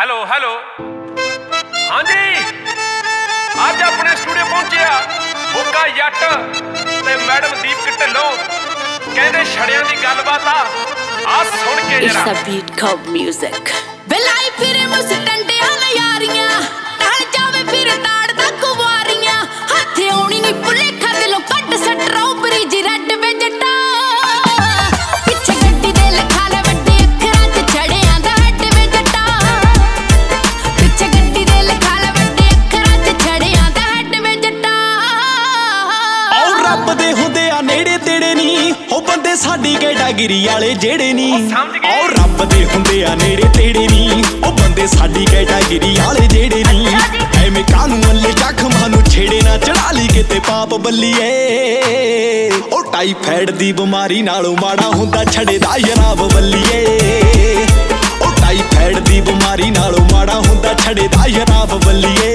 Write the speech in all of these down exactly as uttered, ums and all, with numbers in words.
hello hello ਹਾਂਜੀ ਅੱਜ ਆਪਣੇ ਸਟੂਡੀਓ ਪਹੁੰਚਿਆ ਬੋਕਾ ਜੱਟ ਤੇ ਮੈਡਮ ਦੀਪਕ ਢਿੱਲੋਂ ਕਹਿੰਦੇ ਛੜਿਆਂ ਦੀ ਗੱਲਬਾਤ ਆ ਆ ਸੁਣ ਕੇ ਜਰਾ It's a beat called music ਬਲਾਈ ਫਿਰੇ ਮੁਸਟੰਡਿਆਂ ਨਜ਼ਾਰੀਆਂ ਟਲ ਜਾਵੇ ਫਿਰ ਤਾੜ ਦਾ ਕੁਵਾਰੀਆਂ ਹੱਥ ਆਉਣੀ ਨਹੀਂ ਭੁਲੇਖਾ ਦਿਲੋਂ ਕੱਢ ਸਟ੍ਰਾਬਰੀ ਜੀ ਰੈੱਡ ਵੈਜਟਾ ਪਿੱਛੇ ਗੱਡੀ ਦੇ ਲਿਖਾ ਲੈ ਵੱਡੇ ਅੱਖਰਾਂ 'ਚ ਛੜਿਆਂ ਦਾ ਹੈਡ ਵੈਜਟਾ ਪਿੱਛੇ ਗੱਡੀ ਦੇ ਲਿਖਾ ਲੈ ਵੱਡੇ ਅੱਖਰਾਂ 'ਚ ਛੜਿਆਂ ਦਾ ਹੈਡ ਵੈਜਟਾ ਔਰ ਰੱਬ ਦੇ ਹੁੰਦੇ ਆ ਨੇੜੇ ਤੇੜੇ ਨਹੀਂ ਉਹ ਬੰਦੇ ਸਾਡੀ ਕੈਟਾਗਰੀ ਵਾਲੇ ਜਿਹੜੇ ਨਹੀਂ ਔਰ ਰੱਬ ਦੇ ਹੁੰਦੇ ਆ ਨੇੜੇ ਤੇੜੇ ਨਹੀਂ ਉਹ ਬੰਦੇ ਸਾਡੀ ਕੈਟਾਗਰੀ ਵਾਲੇ ਜਿਹੜੇ ਨਹੀਂ ਐਵੇਂ ਕਾਨੂੰ ਅੱਲੇ ਜ਼ਖਮਾਂ ਨੂੰ ਛੇੜੇ ਨਾ ਚੜਾ ਲਈ ਕਿਤੇ ਪਾਪ ਬੱਲੀਏ ਉਹ ਟਾਈਫਾਇਡ ਦੀ ਬਿਮਾਰੀ ਨਾਲੋਂ ਮਾੜਾ ਹੁੰਦਾ ਛੜੇ ਦਾ ਜਨਾਬ ਬੱਲੀਏ ਉਹ ਟਾਈਫਾਇਡ ਦੀ ਬਿਮਾਰੀ ਨਾਲੋਂ ਮਾੜਾ ਹੁੰਦਾ ਛੜੇ ਦਾ ਜਨਾਬ ਬੱਲੀਏ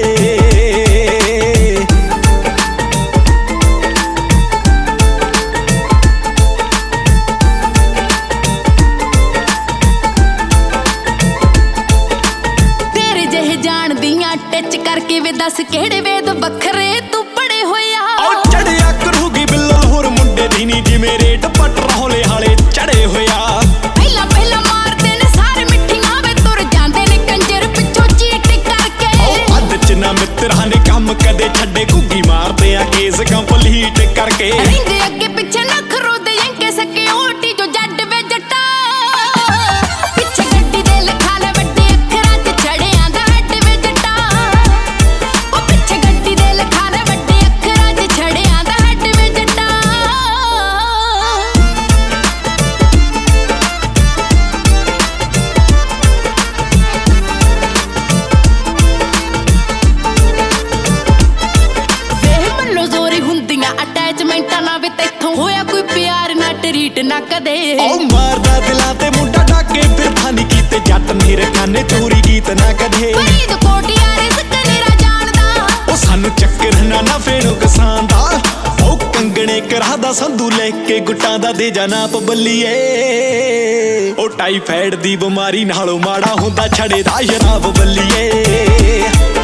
ਟੱਚ ਕਰਕੇ ਵੇ ਦੱਸ ਕਿਹੜੇ ਵੇਦ ਵੱਖਰੇ ਤੂੰ ਪੜੇ ਹੋਇਆ ਉਹ ਚੜਿਆ ਕਰੂਗੀ ਬਿੱਲਲ ਹੋਰ ਮੁੰਡੇ ਦੀ ਨੀ ਜਿਵੇਂ ਰੇਟ ਪਟ ਰੋਲੇ ਹਾਲੇ ਚੜੇ ਹੋਇਆ ਪਹਿਲਾਂ ਪਹਿਲਾਂ ਮਾਰਦੇ ਨੇ ਸਾਰੇ ਮਿੱਠੀਆਂ ਵੇ ਤੁਰ ਜਾਂਦੇ ਨੇ ਕੰਜਰ ਪਿੱਛੋਂ ਚੀਟ ਕਰਕੇ ਉਹ ਅੱਧ ਚ ਨਾ ਮਿੱਤਰਾਂ ਨੇ ਕੰਮ ਕਦੇ ਛੱਡੇ ਘੁੱਗੀ ਮਾਰਦੇ ਆ ਕੇਸ ਕੰਪਲੀਟ ਕਰਕੇ ਰਹਿੰਦੇ ਅੱਗੇ ਪਿੱਛੇ ਨਖਰੋ ਦੇ ਯੰਕੇ ਸਕੇ ਓਟੀ ਜੋ ਜੱਟ ਵੇ ਜੱਟਾ ਪਿੱਛੇ ਗੱਡੀ ਦੇ ਲਿਖਾ ਲੈ ਵੱਡੇ ਅੱਖਰਾਂ 'ਚ ਛੜਿਆਂ ਦਾ ਹੈਡ ਵੇ ਜੱਟਾ ਉਹ ਪਿੱਛੇ ਗੱਡੀ ਦੇ ਲਿਖਾ ਲੈ ਵੱਡੇ ਅੱਖਰਾਂ 'ਚ ਛੜਿਆਂ ਦਾ ਹੈਡ ਵੇ ਜੱਟਾ ਵੇਹ ਮੱਲੋ ਜ਼ੋਰੀ ਹੁੰਦੀਆਂ ਅਟੈਚਮੈਂਟਾਂ ਨਾ ਵੇ ਤੈਥੋਂ ਹੋਇਆ ਕੋਈ ਪਿਆਰ ਨਾ ਟਰੀਟ ਨਾ ਕਦੇ ਉਹ ਮਾਰਦਾ ਦਿਲਾਂ ਤੇ ਮੁੰਡਾ ਡਾਕੇ ਫਿਰਦਾ ਨੀ ਕੀਤੇ ਜੱਟ ਮੇਰੇ ਖਾਨੇ ਚੋਰੀ ਗੀਤ ਨਾ ਕਦੇ ਫਰੀਦ ਕੋਟਿਆ ਰਿਜ਼ਕ ਨੀਰਾ ਜਾਣਦਾ ਉਹ ਸਾਨੂੰ ਚੱਕਰ ਨਾ ਨਾ ਫੇਰੋ ਕਿਸਾਨ ਦਾ ਉਹ ਕੰਗਣੇ ਕਰਾਦਾ ਸੰਧੂ ਲੈ ਕੇ ਗੁੱਟਾਂ ਦਾ ਦੇ ਜਾਣਾ ਪਬੱਲੀਏ ਉਹ ਟਾਈਫਾਇਡ ਦੀ ਬਿਮਾਰੀ ਨਾਲੋਂ ਮਾੜਾ ਹੁੰਦਾ ਛੜੇ ਦਾ ਸ਼ਰਾਬ ਬੱਲੀਏ